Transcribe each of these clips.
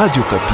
Radio Kapi.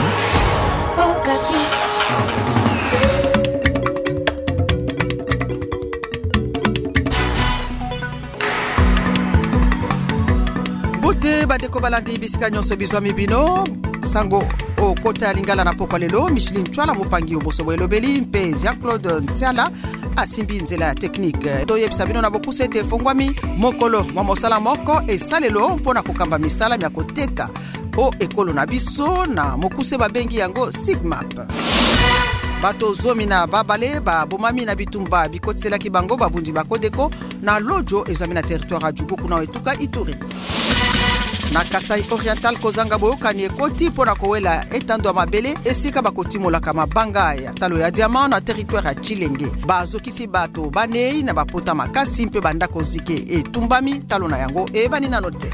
Bote bandeko balandi bisika nyonso bizwa mibino sango o kota lingala na pokwa lelo Micheline Chwala mopangi oboso elobeli mpe Jean-Claude Ntiala asimbi nzela technique doyebisa bino na bokusa ete fongwami mokolo mwa mosala moko esalelo mpona kokamba misala mya koteka o ekolo na biso na mokuse babengi yango SIGMAP. Bato zomi na babale babomami na bitumba bikotiselaki bango babundi bakodeko na lojo ezami na territoire ya Djugu kuna etuka Ituri. Na Kasai Oriental kozanga boyokani ekoti mpona kowela etando ya mabele esika bakotimolaka mabanga ya talo ya diamant na territoire ya Chilenge. Bazokisi bato banei na bapota makasi mpe bandako zike etumbami talo na yango ebani nano te.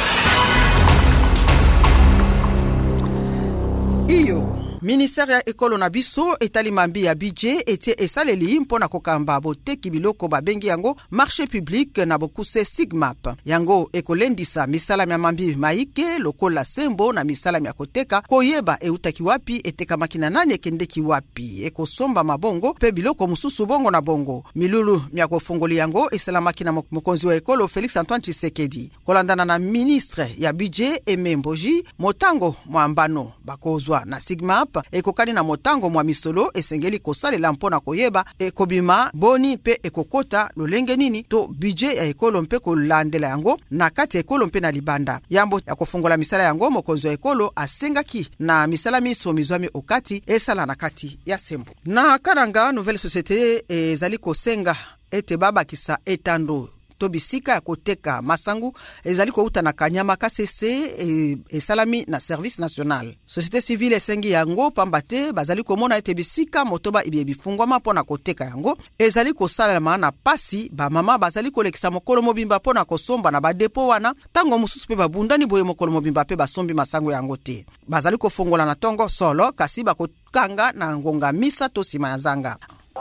Iyo ministère ya ekolo na biso etali mambi ya budget etie esaleli mpona kokamba boteki biloko babengi yango marché public na bokuse SIGMAP. Yango ekolendisa misala mya mambi maike lokola sembo na misala mya koteka koyeba eutaki wapi etekamaki na nani ekendeki wapi ekosomba mabongo pe biloko mususu bongo na bongo. Milulu mya kofongoli yango esalamaki na mokonzi wa ekolo Félix Antoine Tshisekedi kolandana na ministre ya budget Ememboji motango mwambano bakozwa na SIGMAP ekokani na motango mwa misolo esengeli kosalela mpona koyeba ekobima boni pe ekokota lolenge nini to budget ya ekolo mpe kolandela yango na kati ya ekolo mpe na libanda. Yambo ya kofungola misala yango mokonzi wa ekolo asengaki na misala miso mizwami okati esala na kati ya sembo. Na kananga nouvelle société ezali kosenga ete babakisa etando to bisika ya koteka masangu ezali kouta na kanyama kasese esalami na service national. Société civile esengi yango pambate bazali komona ete bisika motoba ibie bifungwama mpona koteka yango ezali kosalama na pasi ba mama bazali kolekisa mokolo mobimba mpona kosomba na badepo wana tango mususu pe babundani boye mokolo mobimba pe basombi masango yango te. Bazali kofongola na tongo solo kasi bakokanga na ngonga misa to sima ya zanga.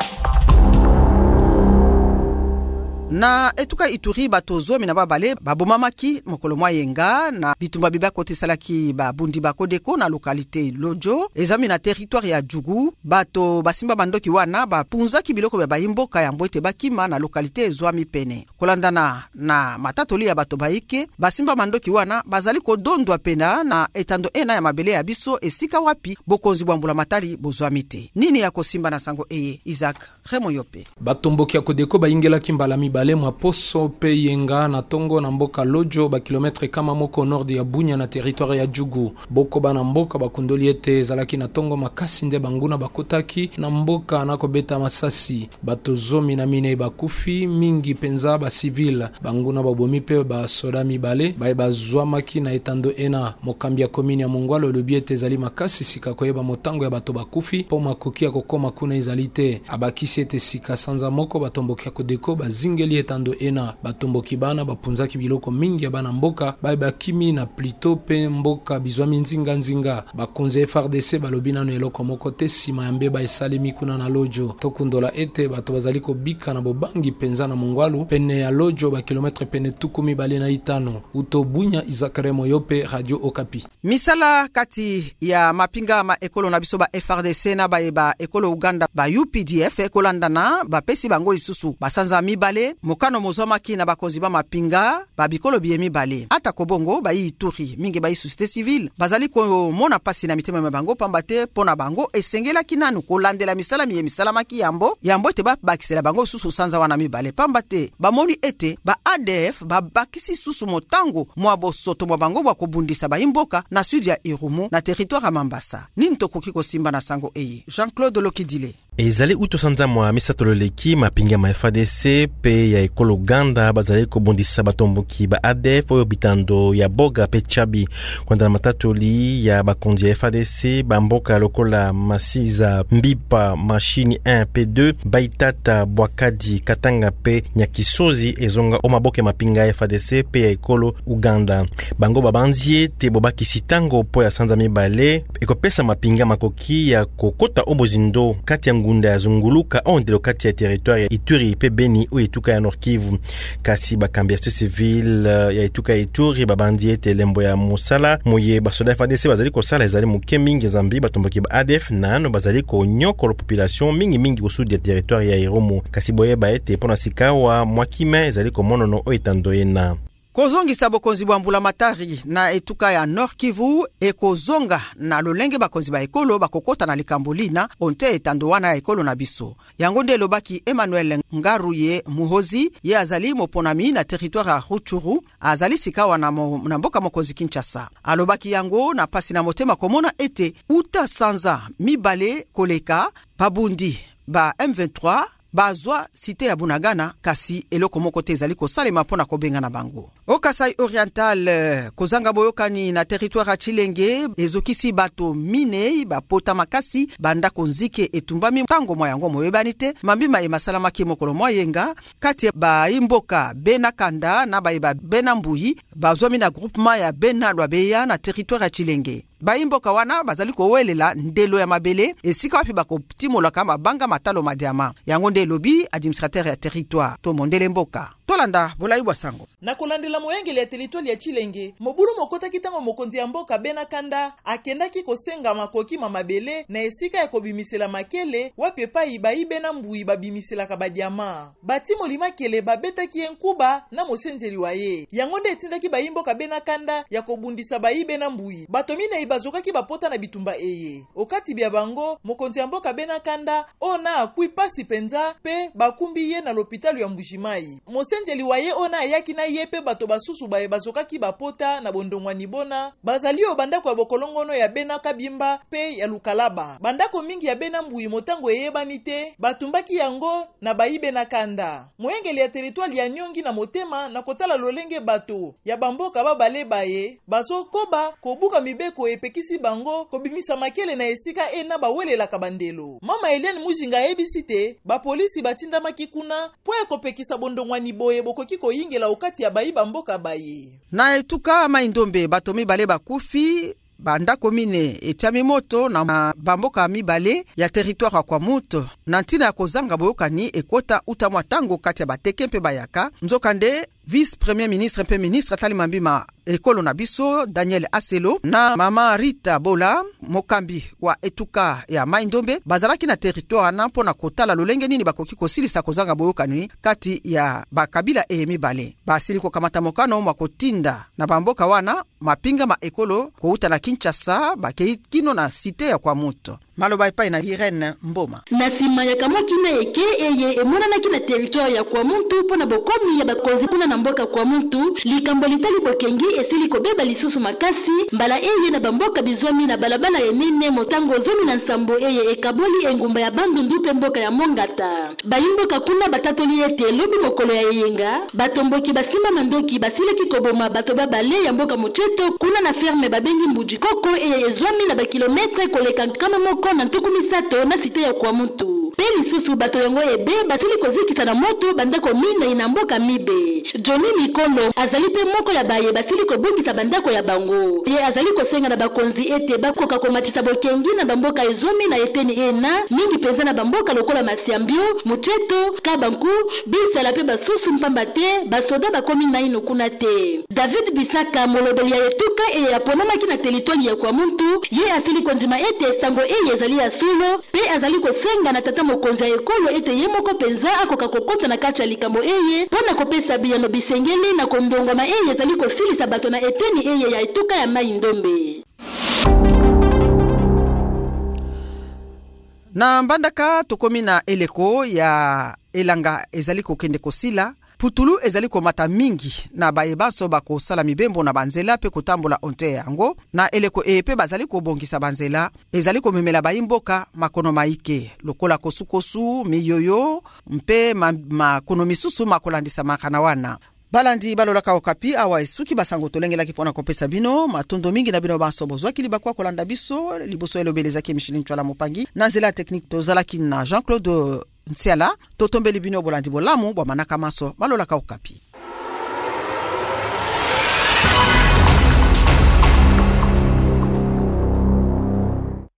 Na etuka Ituri bato zomi na babale babomamaki mokolo mwayenga na bitumba biba kote salaki babundi bakodeko na lokalite Lojo ezami na territoire ya Djugu. Bato basimba bandoki wana bapunzaki biloko bya bayimboka ya mbwete bakima na lokalite ezwami pene. Kolandana na matatoli ya bato baike basimba bandoki wana bazali kodondwa pena na etando ena ya mabele ya biso esika wapi bokonzi bwambula matari bozwami te. Nini ya kosimba na sango eye Isaac Remoyope. Batomboki ya kodeko bayingela kimbalami bale mwa poso pe yenga na tongo na mboka Lojo ba kilometre kama moko nord ya Bunya na territoire ya Djugu. Boko bana mboka bakundoli ete zalaki na tongo makasi nde banguna bakotaki na mboka na kobeta masasi. Bato zomi na mine bakufi mingi penza ba civil banguna babomi pe ba soda mibale bazwamaki na etando ena mokambi ya komini ya Mongwalo lobi ete zali makasi sika koyeba motango ya bato bakufi po makoki ya kokoma kuna izalite abakisi ete sika sanza moko batomboki ya kodeko bazingeli etando ena batomboki bana bapunzaki biloko mingi ya bana mboka bakimi na plito pe mboka bizwami nzinga bakonze FARDC balobi nano eloko moko te sima ya mbeba esalemi kuna na Lojo. Tokundola ete bato bazali kobika na bobangi penza na Mongwalu pene ya Lojo ba kilometre pene tukumi bale na itano. Uto Bunya Izakare Moyope Radio Okapi. Misala kati ya mapinga ma ekolo na biso ba FARDC na ba ekolo Uganda ba UPDF ekolandana ba pesi bango lisusu basanza mibale mokano mozwamaki na bakonzi ba mapinga babikolo biye mibale. Ata kobongo ba Ituri mingi ba société civile bazali ko mona pasi na mitema ya bango pambate pona bango esengela kinanu kolandela misala miye misala maki yambo te ba bakisela bango susu sanza wana mibale pambate bamoni ete ba ADF ba bakisi susu motango mwa bosoto mwa bango bwa kobundisa ba imboka na sud ya Irumu na territoire ya Mambasa. Nini tokoki kosimba na sango eye Jean-Claude Lokidile. Ezali utosanza mwa misatololeki mapinga ma FARDC pe ya ekolo Uganda bazali kobondisa batomboki ba ADF oyo bitando ya Boga pe Chabi kwanda matatoli ya bakonzi ya FARDC bamboka lokola Masiza Mbipa Machini 1 P2 Baitata Bwakadi Katanga pe Nyakisozi ezonga o maboke mapinga ya FARDC pe ya ekolo Uganda. Bango babanzie te bobaki sitango po ya sanza mibale ekopesa mapinga makoki ya kokota obozindo kati ya ngunda ya zunguluka ondelo kati ya territoire ya Ituri pe Beni o Etuka ya Nord Kivu. Kasi bakambi ya civil ya Etuka ya Ituri babandi ete lembo ya musala moye basoda FARDC bazali kosala ezali moke mingi zambi batomboki ba ADF nano bazali konyokolo population mingi kusudi ya territoire ya Irumu. Kasi boye ba ete pona sikawa mwakime ezali komonono o etandoyena. Kozongisa bokonzi bwa Mbulamatari na Etuka ya Nord Kivu ekozonga na lolenge bakonzi ba ekolo bakokota na likambulina onte etandowana ya ekolo na biso. Yango nde lobaki Emmanuel Ngaruye Muhozi ye azali moponami na territoire ya Rutshuru azali sikawa na mboka mokonzi Kinshasa. Alobaki yango na pasi na motema komona ete uta sanza mibale koleka pabundi ba M23 bazwa site ya Bunagana kasi eloko moko te ezali kosalema mpona kobenga na bango. O Kasai Oriental kozanga boyokani na territoire ya Chilenge ezokisi bato minei bapota makasi banda konzike etumbami tango mwa yango moyebani te mambima emasala maki mokolo moyenga kati ba imboka Benakanda na ba Benambuyi bazwami na groupement ya Benalwabeya na territoire ya Chilenge. Baimboka wana bazali kowelela ndelo ya mabele esika wapi bakoptimolaka mabanga matalo madiama. Yango nde lobi administrateur ya territoire to mondele mboka. Tolanda bolai bwasango. Na kolandela moyengeli ya territoire ya Chilenge, mobulu mokota kitango mokonzi ya mboka Benakanda akendaki kosenga makoki mabele na esika ya kobimisela makele wapi epai Benambuyi babimiselaka badiama. Batimo limakele babetaki enkuba na mosenjeli waye. Yango nde etindaki baimboka Benakanda ya kobundisa Benambuyi. Batomine bazokaki bapota na bitumba eye. Okati bya bango, mokonzi ya mboka Benakanda ona akui pasi penza pe bakumbi ye na l'hôpital ya Mbujimai. Mosenjeli waye ona ayaki na ye pe bato basusu baye bazokaki bapota na bondongwani bona. Bazali o bandako ya bokolongono ya Benakabimba pe ya Lukalaba. Bandako mingi ya Benambuyi motango eyebani te, batumbaki yango na Benakanda. Moyengeli ya territoire ya Nyongi na motema na kotala lolenge bato ya bamboka babale baye, bazokoba kobuka mibeko epekisi bango kobimisa makele na esika ena bawelelaka bandelo. Mama Eliane Mujinga ebisite ba polisi batindamaki kuna po ekopekisa bondongwani boye bokoki koyingela okati ya bayi bamboka baye. Na Etuka Maindombe bato mibale bakufi bandako mine etiami moto na bamboka mibale ya territoire ya Kwamutu na ntina ya kozanga boyokani ekota utamwa tango kati ya bateke mpe bayaka. Nzokande vice premier ministre mpe ministre atali mambima ekolo na biso Daniel Aselo na mama Rita Bola mokambi wa Etuka ya Maindombe bazalaki na territoire na mpona kotala lolenge nini bakoki kosilisa kozanga boyokani kati ya bakabila mibale. Basili kokamata mokano mwa kotinda na bamboka wana mapinga ma ekolo kouta na Kinshasa bakei na site ya Kwamutu. Maloba epai na Irene Mboma. Na sima ya kamokina eke eye emonanaki na territoire ya Kwamutu pona bokomi ya bakonzi pona na mboka Kwamutu likambo litali bokengi esili kobeba lisusu makasi mbala eye na bamboka bizwami na balabala enene motango zomi na nsambo eye ekaboli engumba ya Bandundu pe mboka ya Mongata. Bayimboka kuna batatoli ete lobi mokolo ya yenga batomboki basimba mandoki basileki koboma bato babale ya mboka Mocheto kuna na ferme babengi Mbujikoko eye ezwami na bakilometre koleka kama moko na ntukumi sato na site ya Kwamutu. Peli susu bato yango ebe basili kozikisa na moto bandako mine inamboka mibe. Johnny Mikolo azali pe moko ya baye basili kobungisa bandako ya bango. Ye azali kosenga na bakonzi ete bakoka komatisa bokengi na bamboka ezomi na eteni ena mingi penza na bamboka lokola Masiambio, Mucheto, Kabanku, Bisala pe basusu mpamba te basoda bakomi na ino kuna te. David Bisaka molobeli ya Etuka ya ponamaki na territoire ya Kwamutu ye asili konjima ete sango ezali ya sulo pe azali kosenga na tata mokonzi ya ekolo ete ye moko penza akoka kokota na kati ya likambo eye pona kopesa biyano bisengeli na kondongoma eye ezali kosilisa bato na eteni eye ya Etuka ya Maindombe. Na mbandaka tokomi na eleko ya elanga ezali kokende kosila putulu ezali komata mingi na bayebanso bakosala mibembo na banzela pe kotambola onte yango na eleko epe bazali kobongisa banzela ezali komemela bayimboka makono maike lokola kosukosu miyoyo mpe makono misusu makolandisa makana wana. Balandi balolaka okapi awa esuki basango tolengela kipona kopesa bino matondo mingi na bino banso bozwaki libakwa kolanda biso liboso elobelezaki Micheline Chwala mopangi na nzela technique tozalaki na Jean-Claude Ntiala totombeli bino bolandi bolamu bwa manaka maso balolaka okapi.